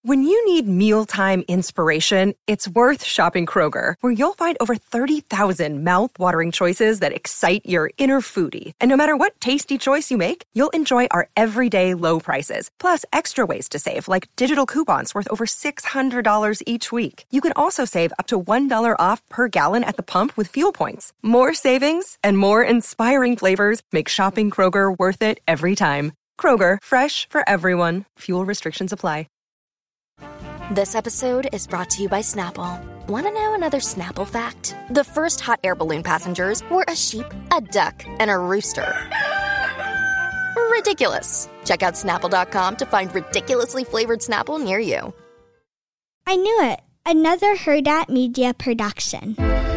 When you need mealtime inspiration, it's worth shopping Kroger, where you'll find over 30,000 mouth-watering choices that excite your inner foodie. And no matter what tasty choice you make, you'll enjoy our everyday low prices, plus extra ways to save, like digital coupons worth over $600 each week. You can also save up to $1 off per gallon at the pump with fuel points. More savings and more inspiring flavors make shopping Kroger worth it every time. Kroger, fresh for everyone. Fuel restrictions apply. This episode is brought to you by Snapple. Want to know another Snapple fact? The first hot air balloon passengers were a sheep, a duck, and a rooster. Ridiculous. Check out Snapple.com to find ridiculously flavored Snapple near you. I knew it. Another Hurrdat Media production.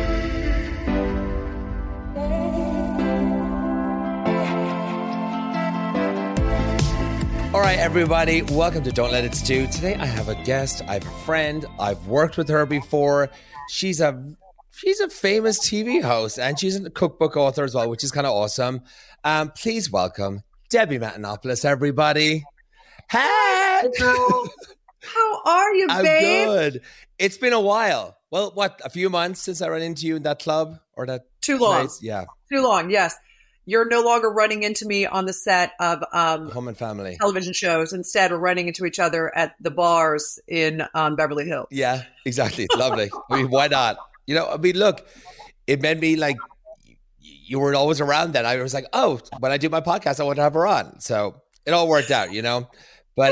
All right, everybody, welcome to Don't Let It Stew. Today I have a guest. I have a friend. I've worked with her before. She's a famous TV host, and she's a cookbook author as well, which is kind of awesome. Please welcome Debbie Matenopoulos, everybody. Hey! How are you, babe? I'm good. It's been a while. Well, what, a few months since I ran into you in that club or that Too long. place? Yeah. Too long, yes. You're no longer running into me on the set of Home and Family television shows. Instead, we're running into each other at the bars in Beverly Hills. Yeah, exactly. Lovely. I mean, why not? You know, I mean, look, it made me like, you were always around then. I was like, oh, when I do my podcast, I want to have her on. So it all worked out, you know? But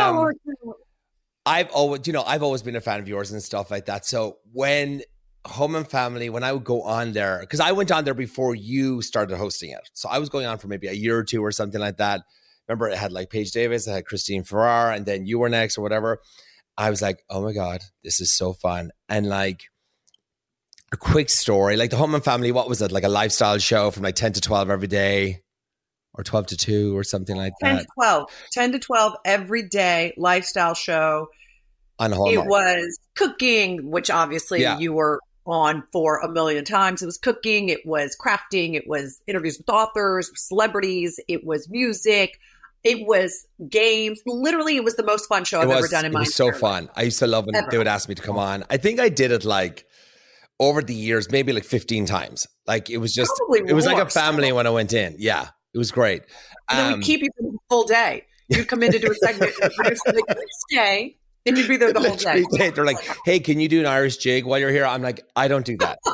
I've always been a fan of yours and stuff like that. So when Home and Family, when I would go on there, because I went on there before you started hosting it. So I was going on for maybe a year or two or something like that. Remember, it had like Paige Davis, it had Christine Farrar, and then you were next or whatever. I was like, oh my God, this is so fun. And like a quick story, like the Home and Family, what was it? Like a lifestyle show from like 10 to 12 every day or 12 to 2 or something like that. 10 to 12. 10 to 12 every day, lifestyle show. On Hallmark. It was cooking, which obviously you were on for a million times. It was cooking, it was crafting, it was interviews with authors, celebrities, it was music, it was games. Literally, it was the most fun show I've ever done in my life. It was so fun. I used to love when they would ask me to come on. I think I did it like over the years, maybe like 15 times. Like it was just, it was like a family when I went in. Yeah, it was great. And then we keep you for the full day. You'd come in to do a segment and produce for the next day. And you'd be there the whole day. They're like, hey, can you do an Irish jig while you're here? I'm like, I don't do that.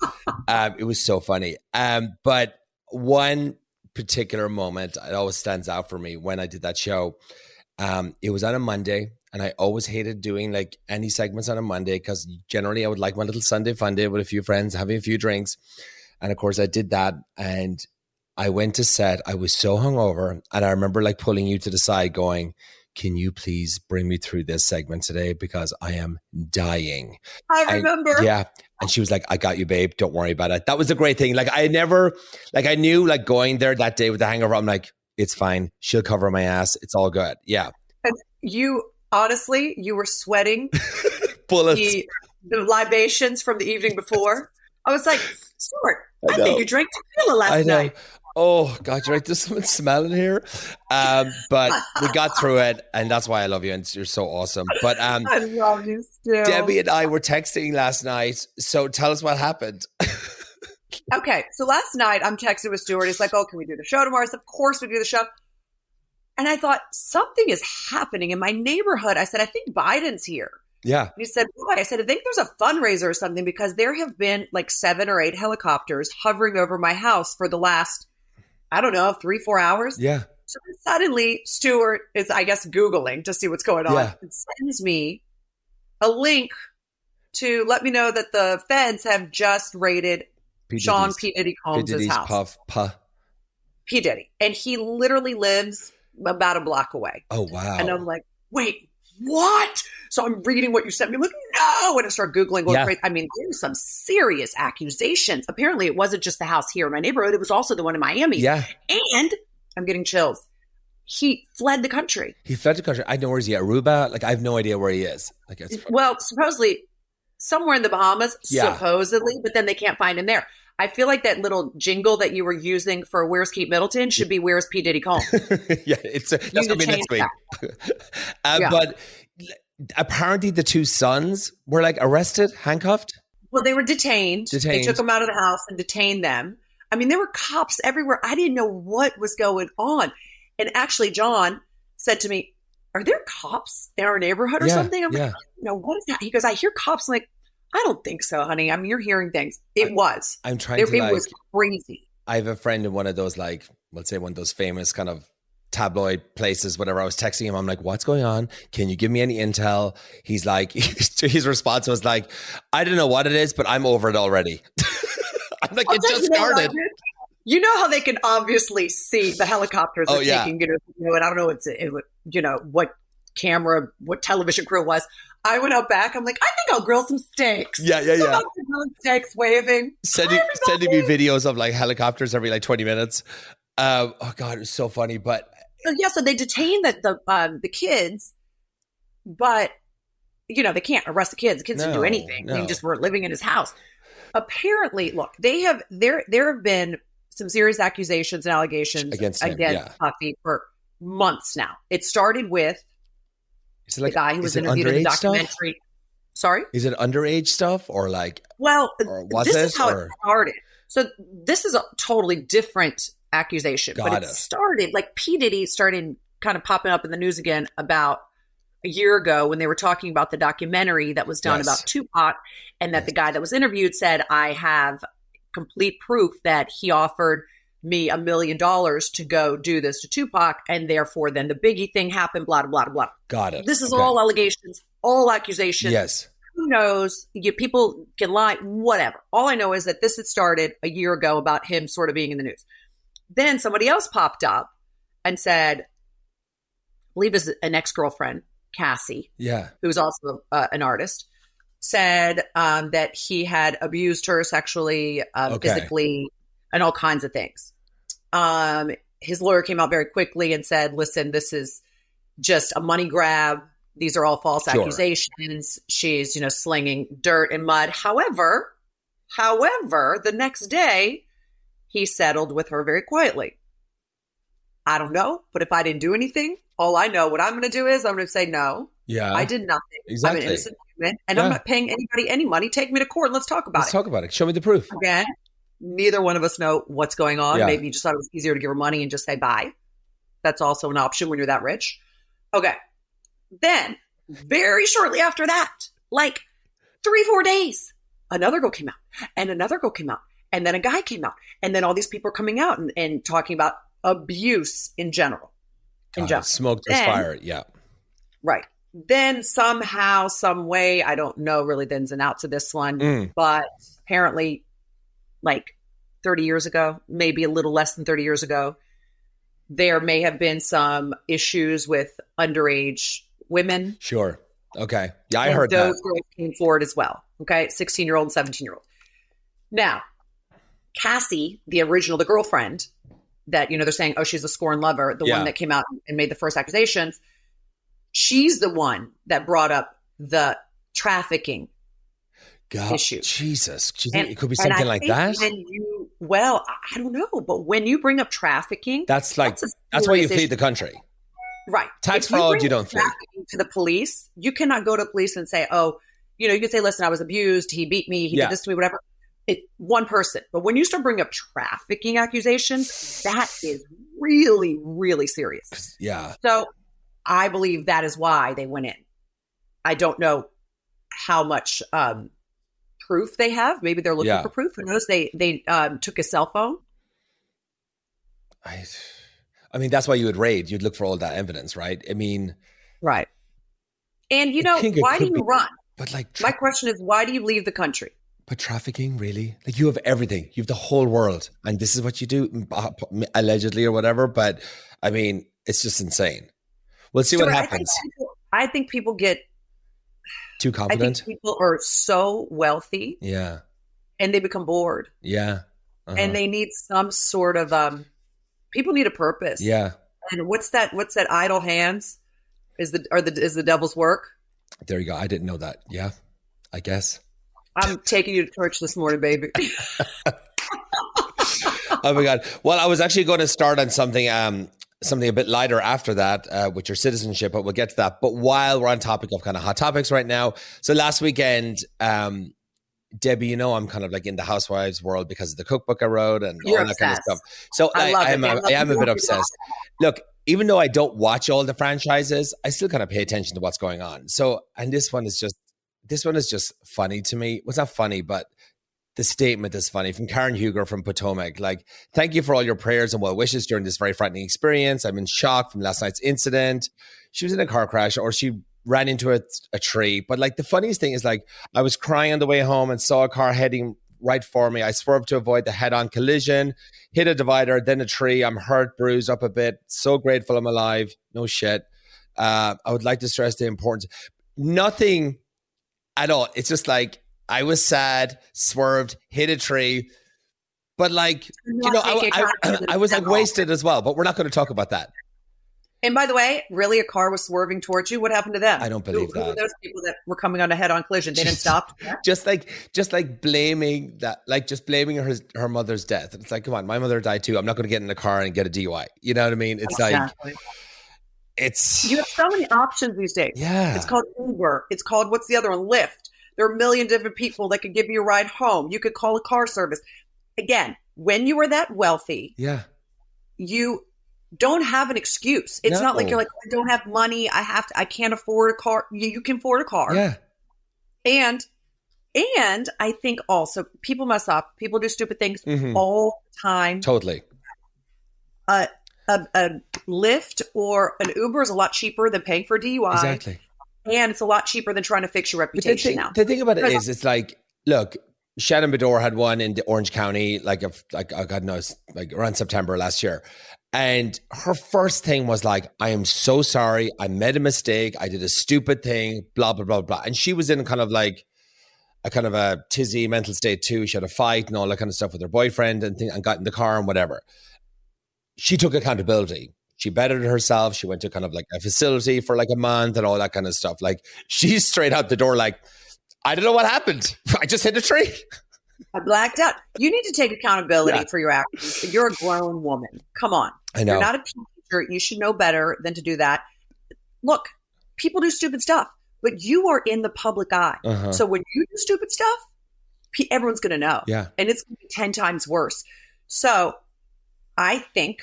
It was so funny. But one particular moment, it always stands out for me when I did that show. It was on a Monday, and I always hated doing like any segments on a Monday because generally I would like my little Sunday fun day with a few friends, having a few drinks. And of course I did that. And I went to set. I was so hungover. And I remember like pulling you to the side going, can you please bring me through this segment today? Because I am dying. I remember. Yeah. And she was like, I got you, babe. Don't worry about it. That was a great thing. Like I knew like going there that day with the hangover, I'm like, it's fine. She'll cover my ass. It's all good. Yeah. And you, honestly, you were sweating bullets. The libations from the evening before. I was like, Stuart, I think you drank tequila last night. Oh, God, you're right. There's something smelling here. But we got through it, and that's why I love you, and you're so awesome. But I love you still. Debbie and I were texting last night, so tell us what happened. Okay, so last night I'm texting with Stuart. He's like, oh, can we do the show tomorrow? I said, of course we do the show. And I thought, something is happening in my neighborhood. I said, I think Biden's here. Yeah. And he said, why? I said, I think there's a fundraiser or something because there have been like 7 or 8 helicopters hovering over my house for the last, I don't know, 3-4 hours. Yeah. So suddenly Stuart is, I guess, Googling to see what's going on. Yeah. And sends me a link to let me know that the feds have just raided Sean P. Diddy Combs' house. P. Diddy. And he literally lives about a block away. Oh, wow. And I'm like, wait, what? So I'm reading what you sent me. I'm like, no. And I start Googling. I mean, there's some serious accusations. Apparently, it wasn't just the house here in my neighborhood. It was also the one in Miami. Yeah. And I'm getting chills. He fled the country. I know where he's at. Aruba? Like, I have no idea where he is. Like, well, supposedly somewhere in the Bahamas, supposedly, but then they can't find him there. I feel like that little jingle that you were using for Where's Kate Middleton should be Where's P. Diddy Combs. Yeah, that's going to be next week. But apparently the two sons were like arrested, handcuffed. Well, they were detained. They took them out of the house and detained them. I mean, there were cops everywhere. I didn't know what was going on. And actually, John said to me, are there cops in our neighborhood or something? I'm like, what is that? He goes, I hear cops. I'm like, I don't think so, honey. I mean, you're hearing things. It was. I'm trying to It was crazy. I have a friend in one of those, like, let's say one of those famous kind of tabloid places, whatever. I was texting him. I'm like, what's going on? Can you give me any intel? He's like, his response was like, I don't know what it is, but I'm over it already. I'm like, it just started. You know how they can obviously see the helicopters are taking, and I don't know what camera, what television crew it was. I went out back. I'm like, I think I'll grill some steaks. Yeah. Grilling steaks, waving. Sending me videos of like helicopters every like 20 minutes. Oh God, it was so funny. But so they detained the kids, but they can't arrest the kids. The kids didn't do anything. They just were living in his house. Apparently, look, there have been some serious accusations and allegations against Puffy for months now. It started with the guy who was interviewed in the documentary. Stuff? Sorry? Is it underage stuff or like? Well, this is how it started. So this is a totally different accusation. But it started, like P. Diddy started kind of popping up in the news again about a year ago when they were talking about the documentary that was done about Tupac, and that the guy that was interviewed said, I have complete proof that he offered me $1 million to go do this to Tupac, and therefore then the Biggie thing happened, blah, blah, blah, blah. Got it. This is all allegations, all accusations. Yes. Who knows? People can lie, whatever. All I know is that this had started a year ago about him sort of being in the news. Then somebody else popped up and said, I believe it's an ex-girlfriend, Cassie, who's also an artist, said that he had abused her sexually, physically, and all kinds of things. His lawyer came out very quickly and said, listen, this is just a money grab. These are all false accusations. She's, slinging dirt and mud. However, the next day, he settled with her very quietly. I don't know, but if I didn't do anything, all I know, what I'm going to do is I'm going to say no. Yeah. I did nothing. Exactly. I'm an innocent human, and I'm not paying anybody any money. Take me to court and let's talk about it. Let's talk about it. Show me the proof. Again, neither one of us know what's going on. Yeah. Maybe you just thought it was easier to give her money and just say bye. That's also an option when you're that rich. Okay. Then, very shortly after that, like 3-4 days, another girl came out, and another girl came out, and then a guy came out, and then all these people are coming out and talking about abuse in general. Smoke does fire. Yeah. Right. Then somehow, some way, I don't know really the ins and outs of this one, but apparently like 30 years ago, maybe a little less than 30 years ago, there may have been some issues with underage women. Sure. Okay. Yeah, I heard that. Those girls came forward as well. Okay. 16-year-old and 17-year-old. Now, Cassie, the girlfriend that, they're saying, oh, she's a scorn lover, the one that came out and made the first accusations, she's the one that brought up the trafficking issue. Jesus. Do you think it could be something like that? I don't know. But when you bring up trafficking, that's why you flee the country. Right. Tax fraud, you don't flee. To the police, you cannot go to police and say, oh, you can say, listen, I was abused. He beat me. He did this to me, whatever. One person. But when you start bringing up trafficking accusations, that is really, really serious. Yeah. So I believe that is why they went in. I don't know how much proof they have. Maybe they're looking for proof. Who knows? They took his cell phone. I mean, that's why you would raid. You'd look for all that evidence, right? I mean. Right. And, why do you run? But my question is, why do you leave the country? But trafficking, really? Like, you have everything. You have the whole world. And this is what you do, allegedly or whatever. But, I mean, it's just insane. We'll see what happens. I think people get too confident. I think people are so wealthy. Yeah. And they become bored. Yeah. And they need some sort of, people need a purpose. Yeah. And what's that idle hands is the devil's work? There you go. I didn't know that. Yeah. I guess. I'm taking you to church this morning, baby. Oh my God. Well, I was actually going to start on something something a bit lighter after that with your citizenship, but we'll get to that. But while we're on topic of kind of hot topics right now, so last weekend, Debbie, you know, I'm kind of like in the housewives world because of the cookbook I wrote and all that kind of stuff. So I am a bit obsessed. Look, even though I don't watch all the franchises, I still kind of pay attention to what's going on. So, and this one is just funny to me. Well, it's not funny, but the statement is funny from Karen Huger from Potomac. Like, thank you for all your prayers and well wishes during this very frightening experience. I'm in shock from last night's incident. She was in a car crash or she ran into a tree. But like the funniest thing is like, I was crying on the way home and saw a car heading right for me. I swerved to avoid the head-on collision, hit a divider, then a tree. I'm hurt, bruised up a bit. So grateful I'm alive. No shit. I would like to stress the importance. Nothing at all. It's just like, I was sad, swerved, hit a tree. But like, you know, I was like wasted as well. But we're not going to talk about that. And by the way, really, a car was swerving towards you. What happened to them? I don't believe that. Who were those people that were coming on a head-on collision? They didn't stop. Just like blaming that, like just blaming her mother's death. It's like, come on, my mother died too. I'm not going to get in the car and get a DUI. You know what I mean? It's exactly. You have so many options these days. Yeah. It's called Uber. It's called, what's the other one? Lyft. There are a million different people that could give you a ride home. You could call a car service. Again, when you are that wealthy, you don't have an excuse. It's not like you're like, I don't have money. I can't afford a car. You can afford a car. Yeah. And I think also people mess up. People do stupid things all the time. Totally. A Lyft or an Uber is a lot cheaper than paying for a DUI. Exactly. And it's a lot cheaper than trying to fix your reputation now. The thing about it is, it's like, look, Shannon Bedore had one in Orange County, God knows, like around September last year. And her first thing was like, I am so sorry. I made a mistake. I did a stupid thing, blah, blah, blah, blah. And she was in kind of a tizzy mental state too. She had a fight and all that kind of stuff with her boyfriend and got in the car and whatever. She took accountability. She bettered herself. She went to kind of like a facility for like a month and all that kind of stuff. Like she's straight out the door like, I don't know what happened. I just hit a tree. I blacked out. You need to take accountability for your actions. You're a grown woman. Come on. I know. You're not a teenager. You should know better than to do that. Look, people do stupid stuff, but you are in the public eye. So when you do stupid stuff, everyone's going to know. Yeah. And it's going to be 10 times worse. So I think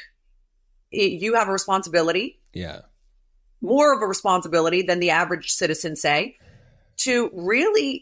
you have a responsibility. Yeah. More of a responsibility than the average citizen, say, to really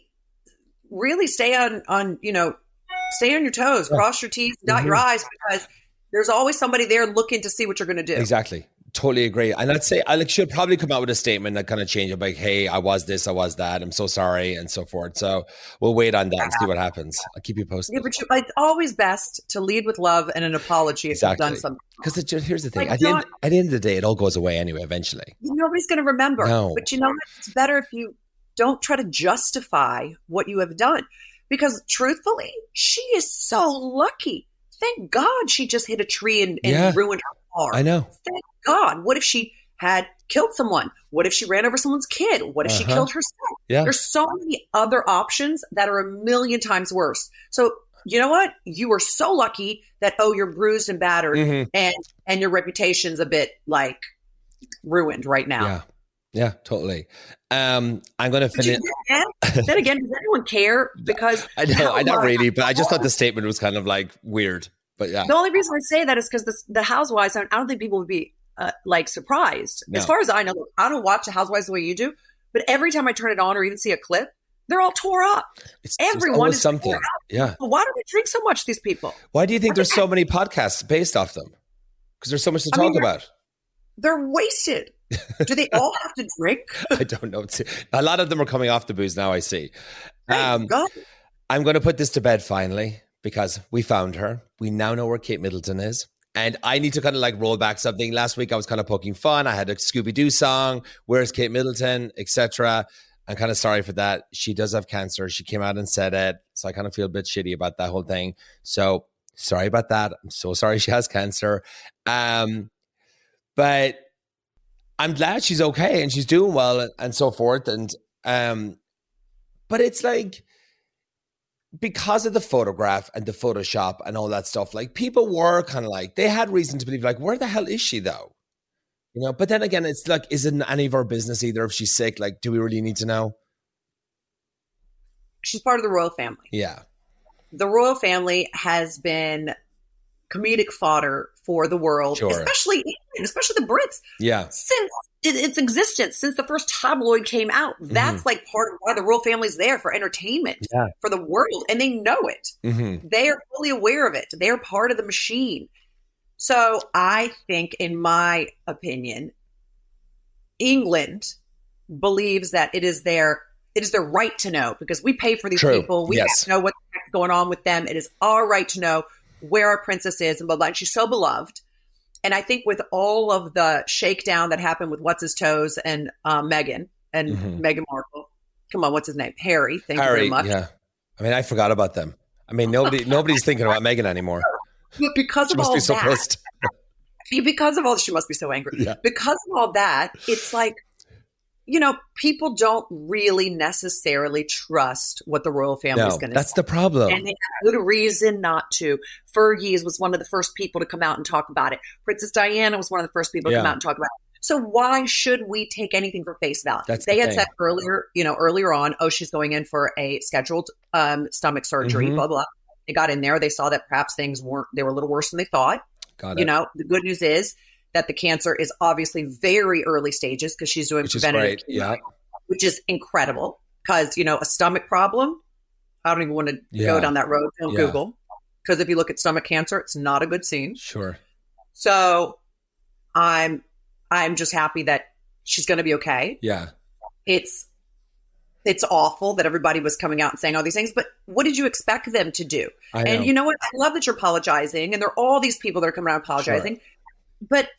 stay on your toes, cross your T's, dot your I's, because there's always somebody there looking to see what you're going to do. Exactly. Totally agree. And I'd say I she'll probably come out with a statement that kind of change it, like, hey, I was this, I was that, I'm so sorry, and so forth. So we'll wait on that and see what happens. I'll keep you posted. Yeah, but it's always best to lead with love and an apology if you've done something. Because here's the thing. At the end of the day, it all goes away anyway, eventually. Nobody's going to remember. No. But you know what? It's better if you don't try to justify what you have done. Because truthfully, she is so lucky. Thank God she just hit a tree and ruined her car. I know. Thank God. What if she had killed someone? What if she ran over someone's kid? What if she killed herself? Yeah. There's so many other options that are a million times worse. So you know what? You were so lucky that, you're bruised and battered and your reputation's a bit like ruined right now. Yeah. Yeah, totally. I'm going to finish. Then again, does anyone care? Because I know, not really, but I just thought the statement was kind of like weird. But yeah, the only reason I say that is because the Housewives, I don't think people would be surprised. No. As far as I know, I don't watch the Housewives the way you do, but every time I turn it on or even see a clip, they're all tore up. Everyone is something. Tore up. Yeah. Why do they drink so much? These people. Why do you think there's so many podcasts based off them? Because there's so much to talk about. They're wasted. Do they all have to drink? I don't know. A lot of them are coming off the booze now, I see. I'm going to put this to bed finally because we found her. We now know where Kate Middleton is. And I need to kind of like roll back something. Last week I was kind of poking fun. I had a Scooby-Doo song, Where's Kate Middleton, etc. I'm kind of sorry for that. She does have cancer. She came out and said it. So I kind of feel a bit shitty about that whole thing. So sorry about that. I'm so sorry she has cancer. But I'm glad she's okay and she's doing well and so forth. And but it's like, because of the photograph and the Photoshop and all that stuff, like people were kind of like, they had reason to believe like, where the hell is she though? You know, but then again, it's like, isn't any of our business either if she's sick? Like, do we really need to know? She's part of the royal family. Yeah. The royal family has been comedic fodder for the world, especially England, especially the Brits. Yeah. Since its existence, since the first tabloid came out, that's like part of why the royal family's there, for entertainment, for the world. And they know it. They are fully aware of it. They are part of the machine. So I think, in my opinion, England believes that it is their right to know, because we pay for these people. We have to know what's going on with them. It is our right to know where our princess is and blah, blah. And she's so beloved. And I think with all of the shakedown that happened with What's His Toes and Meghan and Meghan Markle, come on, what's his name? Harry. Thank you very much. Yeah. I mean, I forgot about them. I mean, nobody's thinking about Meghan anymore. But because of all that, she must be so pissed. Because of all, she must be so angry. Yeah. Because of all that, it's like, you know, people don't really necessarily trust what the royal family is going to say. That's the problem. And they have good reason not to. Fergie was one of the first people to come out and talk about it. Princess Diana was one of the first people to come out and talk about it. So why should we take anything for face value? They had said earlier on, she's going in for a scheduled stomach surgery, blah, blah. They got in there. They saw that perhaps things were a little worse than they thought. Got it. You know, the good news is that the cancer is obviously very early stages, because she's doing preventative chemo, which is incredible. Because, you know, a stomach problem, I don't even want to go down that road. Don't Google. Because if you look at stomach cancer, it's not a good scene. Sure. So I'm just happy that she's going to be okay. Yeah. It's awful that everybody was coming out and saying all these things, but what did you expect them to do? And you know what? I love that you're apologizing, and there are all these people that are coming around apologizing, but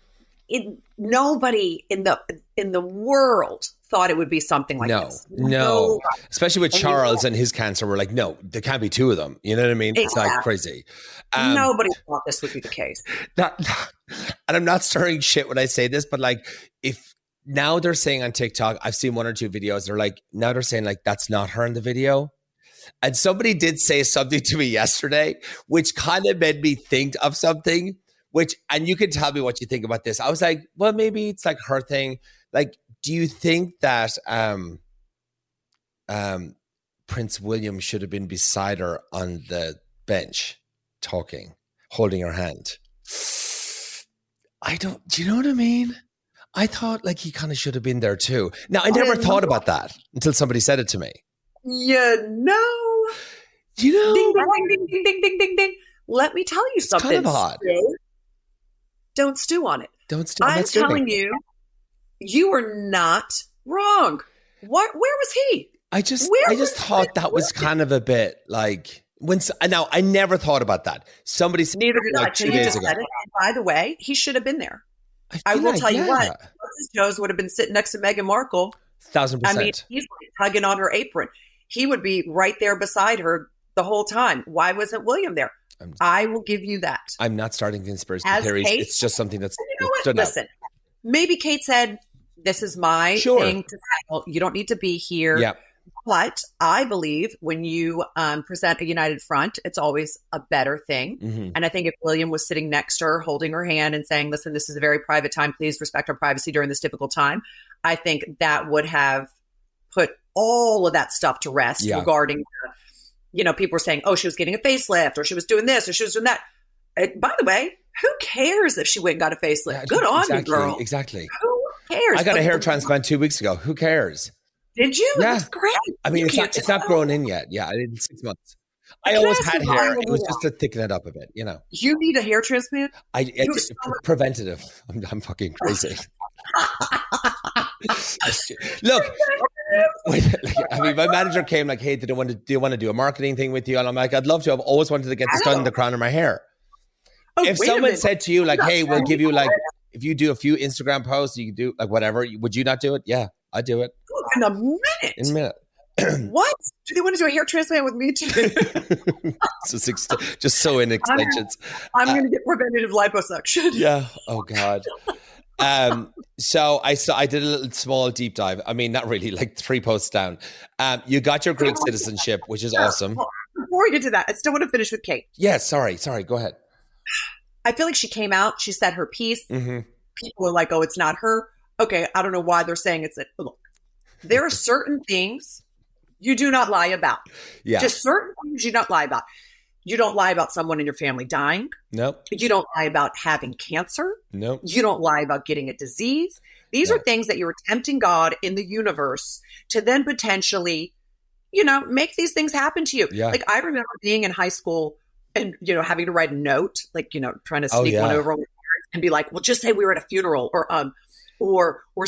nobody in the world thought it would be something like this. No. Especially with Charles and his cancer, we're like, no, there can't be two of them. You know what I mean? It's like crazy. Nobody thought this would be the case. And I'm not stirring shit when I say this, but like, if now they're saying on TikTok, I've seen one or two videos, they're saying like, that's not her in the video. And somebody did say something to me yesterday, which kind of made me think of something. And you can tell me what you think about this. I was like, well, maybe it's like her thing. Like, do you think that Prince William should have been beside her on the bench talking, holding her hand? Do you know what I mean? I thought like he kind of should have been there too. Now, I never thought about that until somebody said it to me. You know. Ding, ding, ding, ding, ding, ding, ding, ding. Let me tell you something. It's kind of odd. Don't stew on it. Don't stew. I'm telling you, you were not wrong. Where was he? I just thought that was kind of a bit like now I never thought about that. Somebody said neither did I. 2 days ago. Said it. And by the way, he should have been there. I will tell you what, Mrs. Jones would have been sitting next to Meghan Markle. 1,000%. I mean, he's tugging on her apron. He would be right there beside her the whole time. Why wasn't William there? I will give you that. I'm not starting conspiracy theories. It's just something that's you know what? Listen, maybe Kate said, this is my thing to tackle. You don't need to be here. Yeah. But I believe when you present a united front, it's always a better thing. Mm-hmm. And I think if William was sitting next to her, holding her hand and saying, listen, this is a very private time. Please respect our privacy during this difficult time. I think that would have put all of that stuff to rest regarding, people were saying, she was getting a facelift or she was doing this or she was doing that. By the way, who cares if she went and got a facelift? Yeah, good on you, girl. Exactly. Who cares? I got a hair transplant 2 weeks ago. Who cares? Did you? Yeah. That's great. I mean, it's not grown in yet. Yeah, I did 6 months. I always had hair. It was just to thicken it up a bit, You need a hair transplant? It's preventative. I'm fucking crazy. Look, I mean, my manager came like, hey, do you want to do a marketing thing with you? And I'm like, I'd love to. I've always wanted to get this done in the crown of my hair. If someone said to you like, hey, we'll give you like, if you do a few Instagram posts, you can do like whatever, would you not do it? Yeah, I'd do it. In a minute. In a minute. What? Do they want to do a hair transplant with me too? Just so in extensions. I'm going to get preventative liposuction. Yeah. Oh God. So I did a little small deep dive. I mean, not really, like 3 posts down. You got your Greek citizenship, which is awesome. Well, before we get to that, I still want to finish with Kate. Yeah. Sorry. Go ahead. I feel like she came out. She said her piece. Mm-hmm. people are like, oh, it's not her. Okay, I don't know why they're saying it's it. Look, there are certain things you do not lie about. Yeah. Just certain things you don't lie about. You don't lie about someone in your family dying. Nope. You don't lie about having cancer. Nope. You don't lie about getting a disease. These are things that you're tempting God in the universe to then potentially, make these things happen to you. Yeah. Like I remember being in high school and, having to write a note, like, trying to sneak one over on my parents and be like, well, just say we were at a funeral or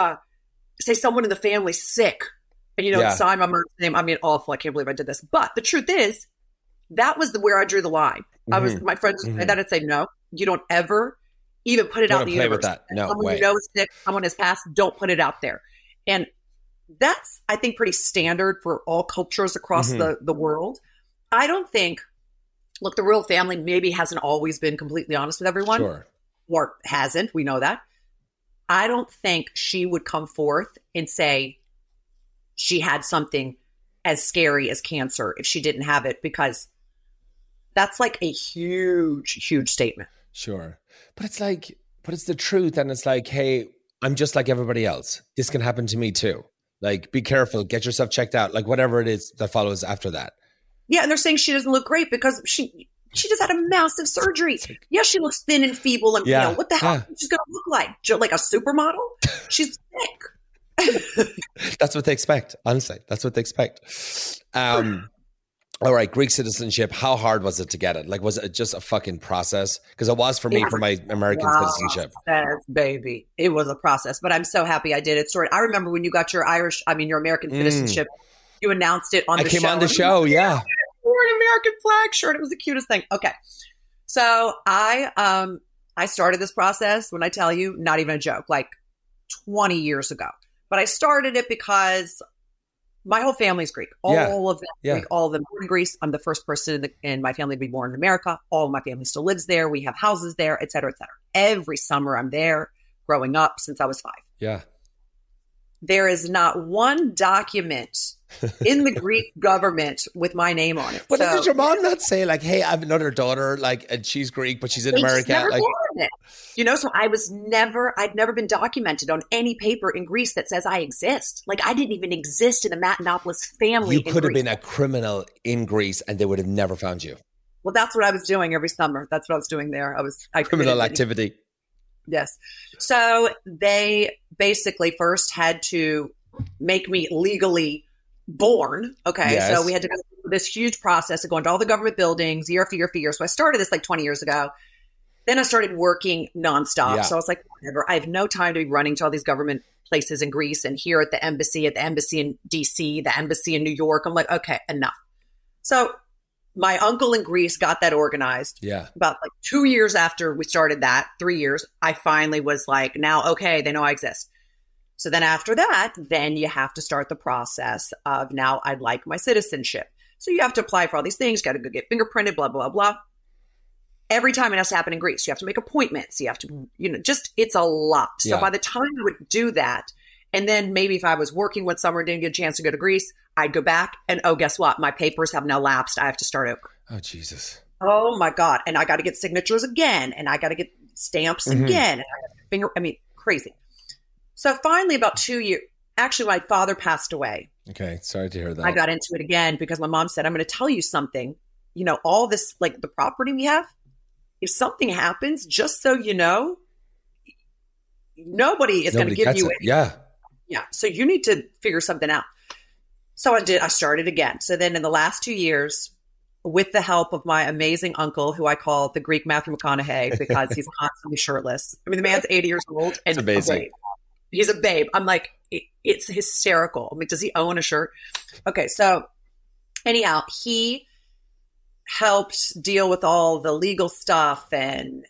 say someone in the family's sick and, sign my mother's name. I mean, awful. I can't believe I did this. But the truth is, that was where I drew the line. My friends said that and say, no, you don't ever even put it out in the universe. With that. No someone way. you know is sick, someone has passed, don't put it out there. And that's, I think, pretty standard for all cultures across the world. I don't think, look, the royal family maybe hasn't always been completely honest with everyone. Sure. Or hasn't. We know that. I don't think she would come forth and say she had something as scary as cancer if she didn't have it, because that's like a huge, huge statement. Sure. But it's the truth. And it's like, hey, I'm just like everybody else. This can happen to me too. Like, be careful, get yourself checked out, like whatever it is that follows after that. Yeah. And they're saying she doesn't look great because she just had a massive surgery. Yeah. She looks thin and feeble and what the hell is she going to look like? Like a supermodel? She's sick. That's what they expect. Honestly, that's what they expect. All right, Greek citizenship. How hard was it to get it? Like, was it just a fucking process? Because it was for me for my American citizenship. Baby, it was a process. But I'm so happy I did it. Sorry, I remember when you got your your American citizenship. You announced it on the show. I came on the show, yeah. Wore an American flag shirt. It was the cutest thing. Okay, so I started this process. When I tell you, not even a joke, like 20 years ago. But I started it because my whole family's Greek. All of them Greek, all of them born in Greece. I'm the first person in my family to be born in America. All of my family still lives there. We have houses there, et cetera, et cetera. Every summer I'm there, growing up since I was 5. Yeah. There is not one document in the Greek government with my name on it. But did your mom not say like, hey, I have another daughter, like, and she's Greek, but she's in America? Never it. So I'd never been documented on any paper in Greece that says I exist. Like I didn't even exist in the Matenopoulos family. You could have been a criminal in Greece and they would have never found you. Well, that's what I was doing every summer. That's what I was doing there. Criminal activity. Yes. So they basically first had to make me legally born. Okay. Yes. So we had to go through this huge process of going to all the government buildings year after year after year. So I started this like 20 years ago. Then I started working nonstop. Yeah. So I was like, whatever. I have no time to be running to all these government places in Greece and here at the embassy in DC, the embassy in New York. I'm like, okay, enough. So my uncle in Greece got that organized. Yeah. About like 2 years after we started that, 3 years, I finally was like, now, okay, they know I exist. So then after that, then you have to start the process of now I'd like my citizenship. So you have to apply for all these things, got to go get fingerprinted, blah, blah, blah. Every time it has to happen in Greece, you have to make appointments. You have to, it's a lot. So by the time I would do that, and then maybe if I was working one summer and didn't get a chance to go to Greece, I'd go back and, oh, guess what? My papers have now lapsed. I have to start over. Oh, Jesus. Oh, my God. And I got to get signatures again. And I got to get stamps again. And crazy. So finally, about 2 years, actually, my father passed away. Okay. Sorry to hear that. I got into it again because my mom said, I'm going to tell you something. All this, like the property we have, if something happens, just so you know, nobody is going to give you it. Yeah. Yeah. So you need to figure something out. So I started again. So then in the last 2 years, with the help of my amazing uncle, who I call the Greek Matthew McConaughey because he's constantly shirtless. I mean, the man's 80 years old and amazing. He's a babe. I'm like, it's hysterical. I'm like, does he own a shirt? Okay. So anyhow, he helped deal with all the legal stuff and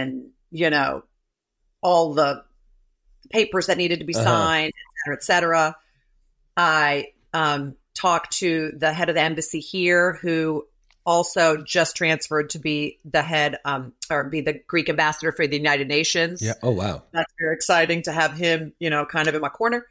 all the papers that needed to be signed, et cetera. I talked to the head of the embassy here, who also just transferred to be the head or be the Greek ambassador for the United Nations. Yeah. Oh, wow. That's very exciting to have him, kind of in my corner.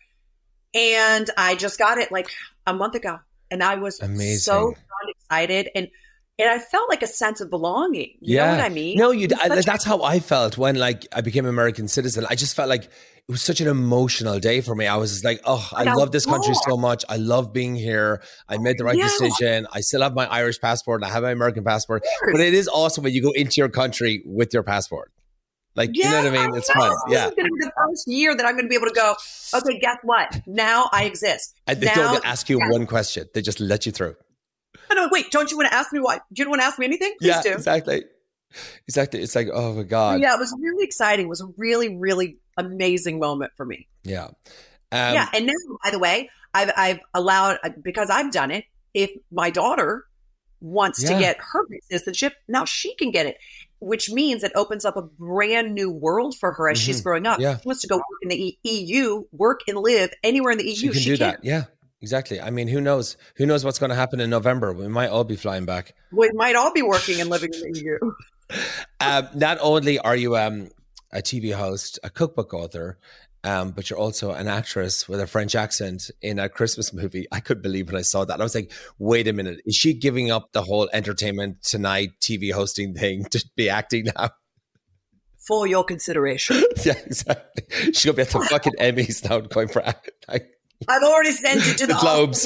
And I just got it like a month ago. And I was so excited. And And I felt like a sense of belonging. You know what I mean? No, that's how I felt when like I became an American citizen. I just felt like it was such an emotional day for me. I was just like, oh, I love this country so much. I love being here. I made the right decision. I still have my Irish passport and I have my American passport. But it is awesome when you go into your country with your passport. Like, you know what I mean? It's fun. Yeah. This is going to be the first year that I'm going to be able to go, okay, guess what? Now I exist. And they don't ask you one question. They just let you through. No, wait, don't you want to ask me why? Do you want to ask me anything? Please do. Exactly. It's like, oh my God. Yeah, it was really exciting. It was a really, really amazing moment for me. Yeah. And now, by the way, I've allowed, because I've done it, if my daughter wants to get her citizenship, now she can get it, which means it opens up a brand new world for her as she's growing up. Yeah. She wants to go work in the EU, work and live anywhere in the EU. She can do that. Yeah. Exactly. I mean, who knows? Who knows what's going to happen in November? We might all be flying back. We might all be working and living in the EU. Not only are you a TV host, a cookbook author, but you're also an actress with a French accent in a Christmas movie. I couldn't believe when I saw that. I was like, wait a minute. Is she giving up the whole Entertainment Tonight TV hosting thing to be acting now? For your consideration. Yeah, exactly. She's going to be at the fucking Emmys now going for like, I've already sent it to the Globes.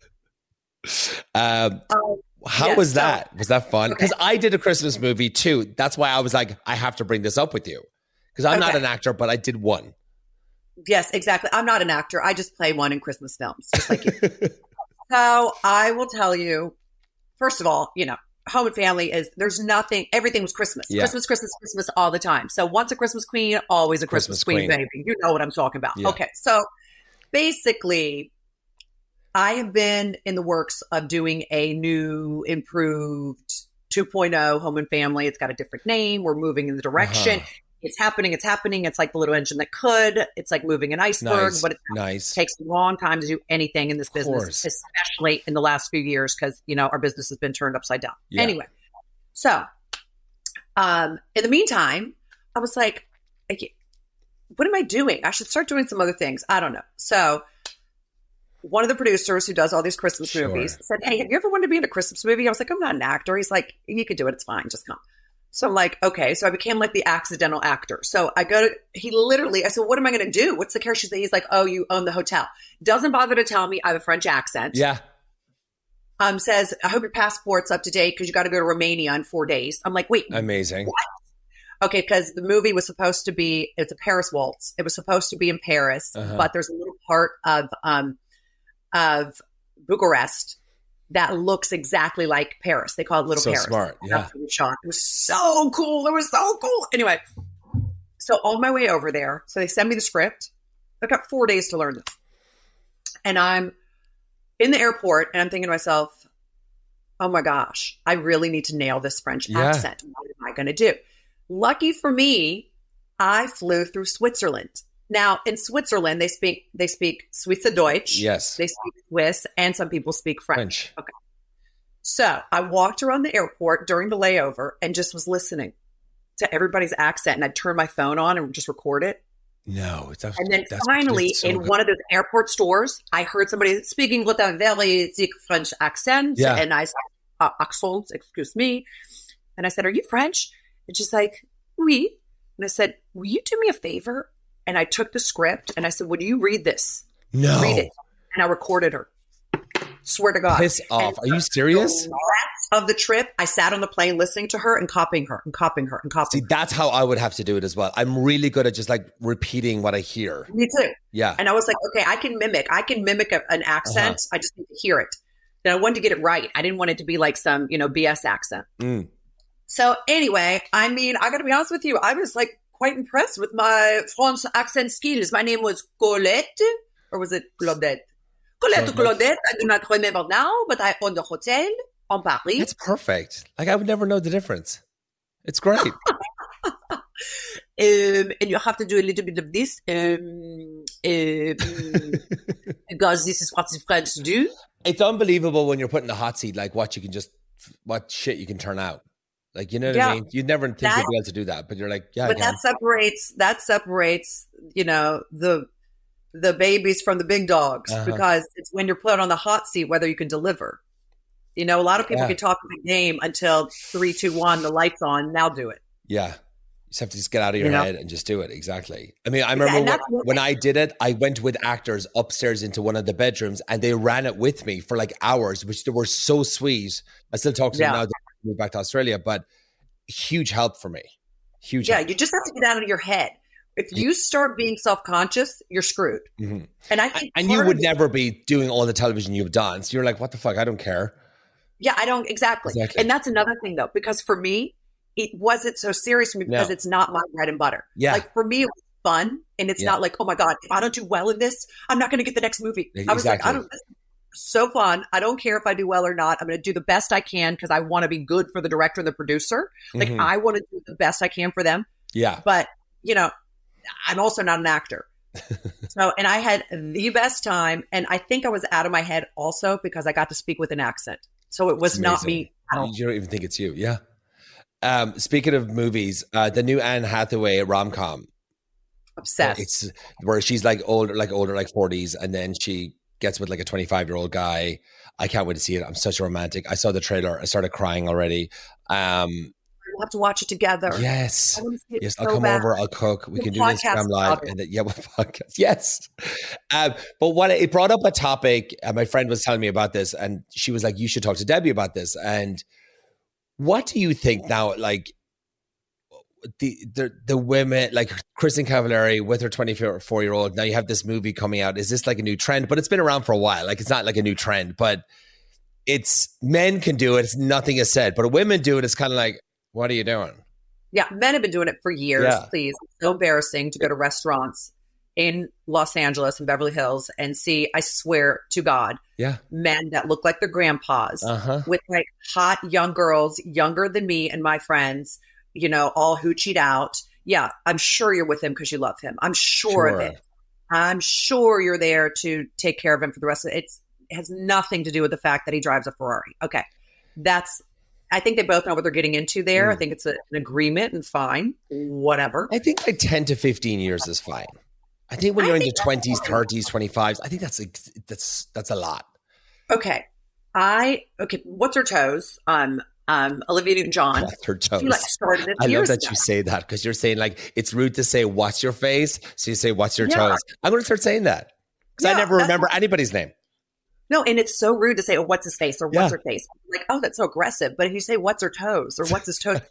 How was that? Was that fun? Because I did a Christmas movie too. That's why I was like, I have to bring this up with you. Because I'm not an actor, but I did one. Yes, exactly. I'm not an actor. I just play one in Christmas films, just like you. So I will tell you, first of all, Home and Family there's nothing, everything was Christmas. Yeah. Christmas all the time. So once a Christmas queen, always a Christmas queen, baby. You know what I'm talking about. Yeah. Okay, so basically, I have been in the works of doing a new, improved 2.0 Home and Family. It's got a different name. We're moving in the direction. It's happening. It's like the little engine that could. It's like moving an iceberg, but it takes a long time to do anything in this business, especially in the last few years because, our business has been turned upside down. Yeah. Anyway, so in the meantime, I was like, what am I doing? I should start doing some other things. I don't know. So one of the producers who does all these Christmas movies said, hey, have you ever wanted to be in a Christmas movie? I was like, I'm not an actor. He's like, you could do it. It's fine. Just come. So I'm like, okay. So I became like the accidental actor. So I said, what am I going to do? What's the character? He's like, oh, you own the hotel. Doesn't bother to tell me I have a French accent. Yeah. Says, I hope your passport's up to date because you got to go to Romania in 4 days. I'm like, wait. Amazing. What? Okay, because the movie was supposed to be, it's a Paris waltz. It was supposed to be in Paris, but there's a little part of Bucharest that looks exactly like Paris. They call it Little Paris. So smart, yeah. It was so cool. It was so cool. Anyway, so on my way over there, so they send me the script. I've got 4 days to learn this. And I'm in the airport and I'm thinking to myself, oh my gosh, I really need to nail this French accent. What am I going to do? Lucky for me, I flew through Switzerland. Now, in Switzerland, they speak Schweizerdeutsch. Yes. They speak Swiss, and some people speak French. Okay. So I walked around the airport during the layover and just was listening to everybody's accent, and I'd turn my phone on and just record it. No. And then finally, one of those airport stores, I heard somebody speaking with a very thick French accent. Yeah. And I said, accent, excuse me. And I said, are you French? And she's like, oui. And I said, will you do me a favor? And I took the script and I said, would you read this? No. Read it. And I recorded her. Swear to God. Piss off. Are you serious? The rest of the trip, I sat on the plane listening to her and copying her and copying her and copying her. See, that's how I would have to do it as well. I'm really good at just like repeating what I hear. Me too. Yeah. And I was like, okay, I can mimic an accent. I just need to hear it. And I wanted to get it right. I didn't want it to be like some, BS accent. So anyway, I got to be honest with you. I was like quite impressed with my French accent skills. My name was Colette, or was it Claudette? Colette or Claudette, I do not remember now, but I owned a hotel in Paris. It's perfect. Like I would never know the difference. It's great. And you have to do a little bit of this because this is what the French do. It's unbelievable when you're put in the hot seat, like what shit you can turn out. Like, you know what I mean? You'd never think you'd be able to do that, but you're like, yeah. But that separates, the babies from the big dogs because it's when you're put on the hot seat whether you can deliver. You know, a lot of people can talk a big game until 3, 2, 1, the light's on. Now do it. Yeah. You just have to just get out of your head and just do it. Exactly. I mean, I remember when I did it, I went with actors upstairs into one of the bedrooms and they ran it with me for like hours, which they were so sweet. I still talk to them now that I moved back to Australia, but huge help for me. Huge help. You just have to get out of your head. If you start being self-conscious, you're screwed. Mm-hmm. And I think you would never be doing all the television you've done. So you're like, what the fuck? I don't care. Yeah, I don't. Exactly. And that's another thing though, because for me, it wasn't so serious for me because it's not my bread and butter. Yeah. Like for me, it was fun. And it's not like, oh my God, if I don't do well in this, I'm not going to get the next movie. I was like, so fun. I don't care if I do well or not. I'm going to do the best I can because I want to be good for the director and the producer. Like I want to do the best I can for them. Yeah. But, you know, I'm also not an actor. So, and I had the best time. And I think I was out of my head also because I got to speak with an accent. So it was not me. You don't even think it's you. Yeah. Speaking of movies, the new Anne Hathaway rom-com. Obsessed. It's where she's like older, like 40s. And then she gets with like a 25-year-old guy. I can't wait to see it. I'm such a romantic. I saw the trailer. I started crying already. We'll have to watch it together. Yes. I'll come over. I'll cook. We can do this Instagram live. And then, we'll podcast. Yes. But what it brought up a topic, my friend was telling me about this and she was like, you should talk to Debbie about this. And what do you think now, like the women, like Kristen Cavallari with her 24-year-old, now you have this movie coming out. Is this like a new trend? But it's been around for a while. Like it's not like a new trend, but it's men can do it. It's nothing is said, but women do it. It's kind of like, what are you doing? Yeah, men have been doing it for years. Please. It's so embarrassing to go to restaurants in Los Angeles and Beverly Hills and see, I swear to God, men that look like their grandpas with like hot young girls younger than me and my friends, you know, all hoochied out. Yeah, I'm sure you're with him because you love him. I'm sure of it. I'm sure you're there to take care of him for the rest of it. It has nothing to do with the fact that he drives a Ferrari. Okay. I think they both know what they're getting into there. I think it's an agreement and fine, whatever. I think like 10 to 15 years is fine. I think when you're in your 20s, 30s, 25s, I think that's a lot. Okay. What's her toes? Olivia Newton-John. What's her toes? She started it I love that ago. you say that because you're saying like it's rude to say what's your face, so you say what's your toes. I'm going to start saying that because I never remember anybody's name. No, and it's so rude to say, oh, what's his face or what's her face? Like, oh, that's so aggressive. But if you say, what's her toes or what's his toes?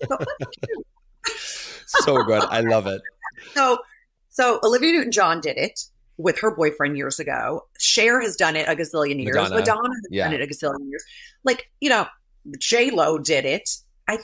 So good. I love it. So Olivia Newton-John did it with her boyfriend years ago. Cher has done it a gazillion years. Madonna has done it a gazillion years. Like, you know, J-Lo did it. I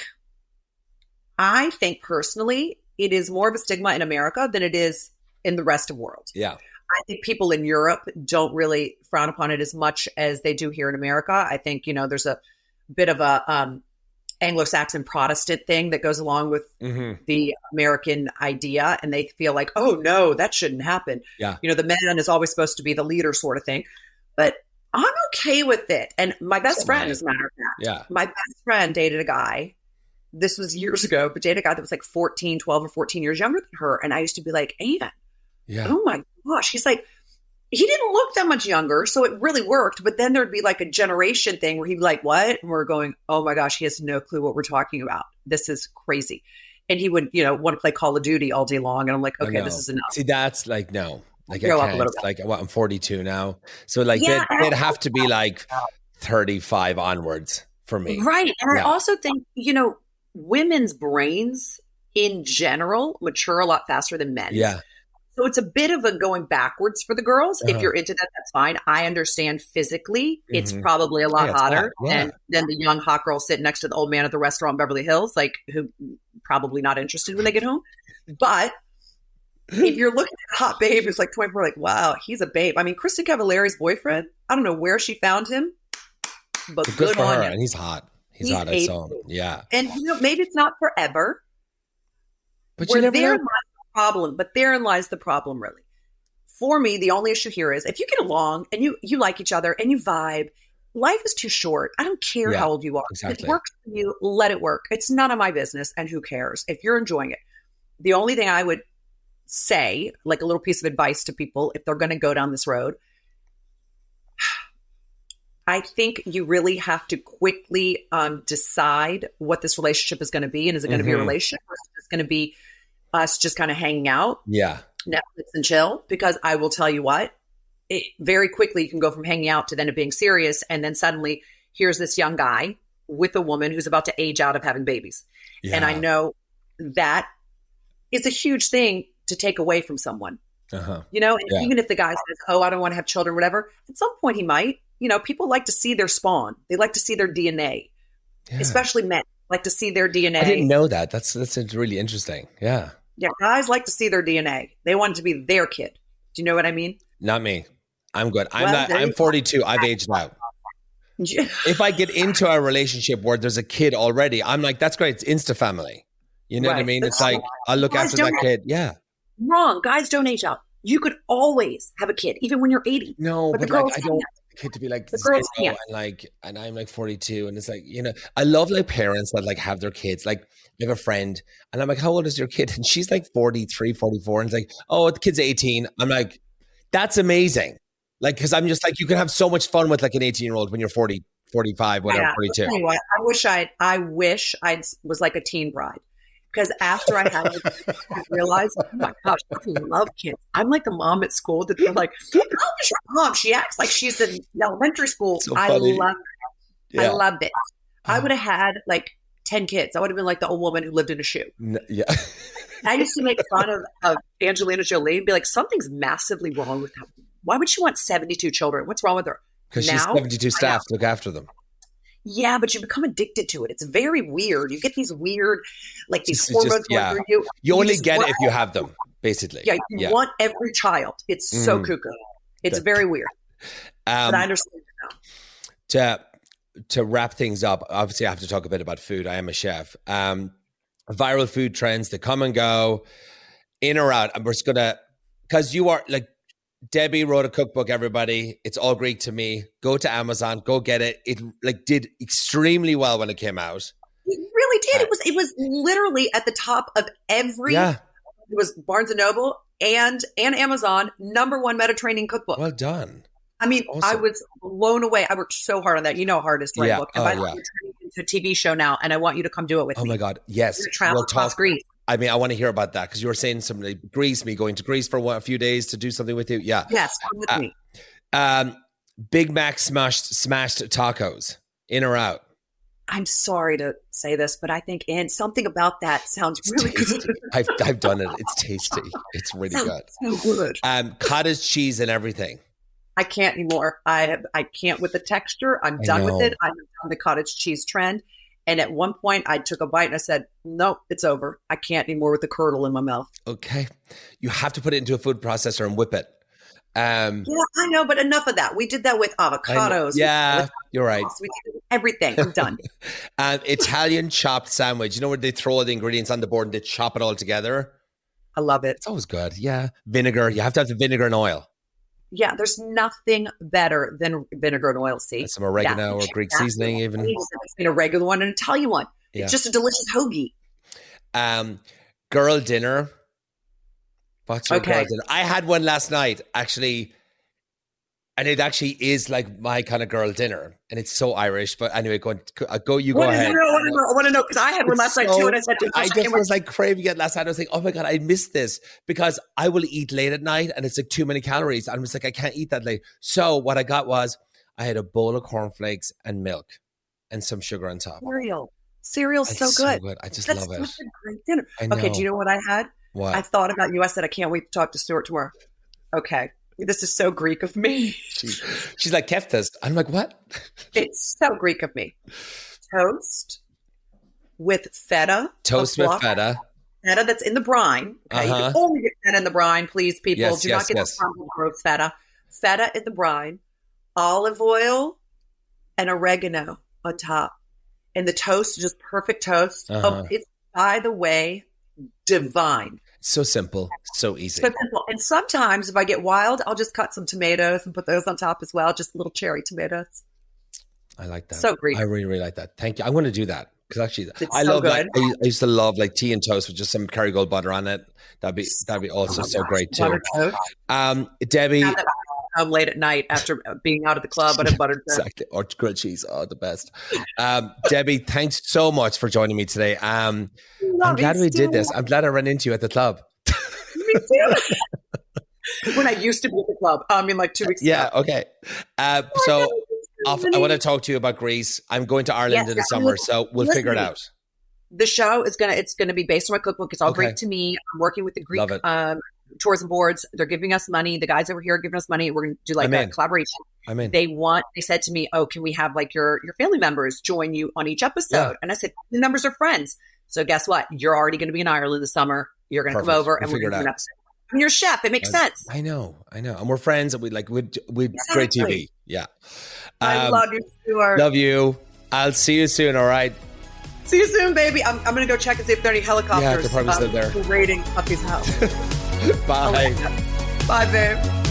think personally, it is more of a stigma in America than it is in the rest of the world. Yeah. I think people in Europe don't really frown upon it as much as they do here in America. I think, you know, there's a bit of a Anglo-Saxon Protestant thing that goes along with the American idea. And they feel like, oh, no, that shouldn't happen. Yeah. You know, the man is always supposed to be the leader sort of thing. But I'm okay with it. And my best friend, as a matter of fact, my best friend dated a guy. This was years ago, but dated a guy that was like 12 or 14 years younger than her. And I used to be like, Anne, oh my gosh. He's like, he didn't look that much younger. So it really worked. But then there'd be like a generation thing where he'd be like, what? And we're going, oh my gosh, he has no clue what we're talking about. This is crazy. And he would, you know, want to play Call of Duty all day long. And I'm like, okay, this is enough. See, that's like, no. Like I can't, like I'm 42 now. So like they'd have to be like 35 onwards for me. Right. And I also think, you know, women's brains in general mature a lot faster than men's. Yeah. So it's a bit of a going backwards for the girls. If you're into that, that's fine. I understand physically it's probably a lot hotter than the young hot girl sitting next to the old man at the restaurant in Beverly Hills, like who probably not interested when they get home. But if you're looking at a hot babe who's like 24, like, wow, he's a babe. I mean, Kristen Cavallari's boyfriend, I don't know where she found him, but good for on her. him. And he's hot. He's hot. I saw him. Yeah. And you know, maybe it's not forever. But you never know. Problem, but therein lies the problem, really. For me, the only issue here is if you get along and you like each other and you vibe, life is too short. I don't care how old you are. Exactly. If it works for you, let it work. It's none of my business, and who cares if you're enjoying it. The only thing I would say, like a little piece of advice to people, if they're going to go down this road, I think you really have to quickly decide what this relationship is going to be. And is it going to be a relationship, or is it just going to be us just kind of hanging out? Yeah. Netflix and chill. Because I will tell you what, very quickly you can go from hanging out to then it being serious. And then suddenly here's this young guy with a woman who's about to age out of having babies. Yeah. And I know that is a huge thing to take away from someone. You know, and even if the guy says, oh, I don't want to have children, whatever, at some point he might. You know, people like to see their spawn. They like to see their DNA, especially men like to see their DNA. I didn't know that. That's really interesting. Yeah. Yeah. Guys like to see their DNA. They want it to be their kid. Do you know what I mean? Not me. I'm good. I'm 42. I've aged out. If I get into a relationship where there's a kid already, I'm like, that's great. It's insta family. You know what I mean? It's like, I'll look after that kid. Yeah. Wrong. Guys don't age out. You could always have a kid, even when you're 80. No, but like, I don't want the kid to be like, and I'm like 42. And it's like, you know, I love like parents that like have their kids. Like I have a friend and I'm like, how old is your kid? And she's like 43, 44. And it's like, oh, the kid's 18. I'm like, that's amazing. Like, cause I'm just like, you can have so much fun with like an 18-year-old when you're 40, 45, whatever, 42. Anyway, I wish I was like a teen bride. Because after I had it, I realized, oh my gosh, I love kids. I'm like the mom at school that they're like, how old is your mom? She acts like she's in elementary school. So I love it. I loved it. I would have had like 10 kids. I would have been like the old woman who lived in a shoe. I used to make fun of Angelina Jolie and be like, something's massively wrong with her. Why would she want 72 children? What's wrong with her? Because she's 72 staff to look after them. Yeah, but you become addicted to it. It's very weird. You get these weird, like these hormones going through you. You only get it if you have them, basically. Yeah, you want every child. It's so cuckoo. It's very weird. But I understand it now. To wrap things up, obviously I have to talk a bit about food. I am a chef. Viral food trends, they come and go, in or out. I'm just going to, because you are like, Debbie wrote a cookbook, everybody. It's all Greek to me. Go to Amazon, go get it. It like did extremely well when it came out. It really did. It was literally at the top of every it was Barnes and Noble and Amazon #1 Mediterranean cookbook. Well done. I mean, awesome. I was blown away. I worked so hard on that. You know how hard it is to write a book. And by the way, you're turning into a TV show now, and I want you to come do it with me. Oh my God. Yes. Travel across Greece. I mean, I want to hear about that because you were saying something like Greece, me going to Greece for a few days to do something with you. Yeah. Yes, come with me. Big Mac smashed tacos, in or out? I'm sorry to say this, but I think something about that sounds really good. I've done it. It's tasty. It's really good. So good. Cottage cheese and everything. I can't anymore. I can't with the texture. I'm done with it. I'm on the cottage cheese trend. And at one point, I took a bite and I said, nope, it's over. I can't anymore with the curdle in my mouth. Okay. You have to put it into a food processor and whip it. Yeah, I know, but enough of that. We did that with avocados. Yeah, you're right. We did everything. I'm done. Italian chopped sandwich. You know where they throw the ingredients on the board and they chop it all together? I love it. It's always good. Yeah. Vinegar. You have to have the vinegar and oil. Yeah, there's nothing better than vinegar and oil. See, some oregano or Greek seasoning, even a regular one, an Italian one. Yeah. It's just a delicious hoagie. Girl dinner. What's your girl dinner? I had one last night, actually, and it actually is like my kind of girl dinner, and it's so Irish. But anyway, go. You go ahead. I want to know because I had one last night too, and I said, I just was like craving it last night. I was like, oh my God, I missed this because I will eat late at night, and it's like too many calories. I'm just like, I can't eat that late. So what I got was I had a bowl of cornflakes and milk, and some sugar on top. Cereal's so good. I just love it. That's such a great dinner. Okay, do you know what I had? What? I thought about you. I said, I can't wait to talk to Stuart tomorrow. Okay. This is so Greek of me. She's like, keftas. I'm like, what? It's so Greek of me. Toast with feta. Toast with feta. Feta that's in the brine. Okay. You can only get feta in the brine, please, people. Do not get the crumbled gross feta. Feta in the brine. Olive oil and oregano on top. And the toast is just perfect toast. It's, by the way, divine. So simple, so easy. So simple. And sometimes if I get wild, I'll just cut some tomatoes and put those on top as well. Just little cherry tomatoes. I like that. So great. I really, really like that. Thank you. I want to do that because actually I love good. Like I used to love like tea and toast with just some Kerrygold butter on it. That'd be also so great too. Debbie, late at night after being out of the club on a buttered toast. Exactly. Or grilled cheese. Oh, the best. Debbie, thanks so much for joining me today. I'm glad we did this. I'm glad I ran into you at the club. Me too. When I used to be at the club. I mean, like 2 weeks ago. Yeah, okay. I want to talk to you about Greece. I'm going to Ireland in the summer, so we'll figure it out. The show is gonna be based on my cookbook. It's all Greek to me. I'm working with the Greek tourism boards. They're giving us money. The guys over here are giving us money. We're going to do like a collaboration. They said to me, oh, can we have like your family members join you on each episode? Yeah. And I said, the members are friends. So guess what? You're already going to be in Ireland this summer. You're going to come over and we're going to do an episode. I'm your chef. It makes sense. I know. And we're friends and we'd great TV. Yeah. I love you, Stuart. Love you. I'll see you soon. All right. See you soon, baby. I'm going to go check and see if there are any helicopters. Yeah, they're probably still there. Raiding Puppy's house. Bye. Bye, babe.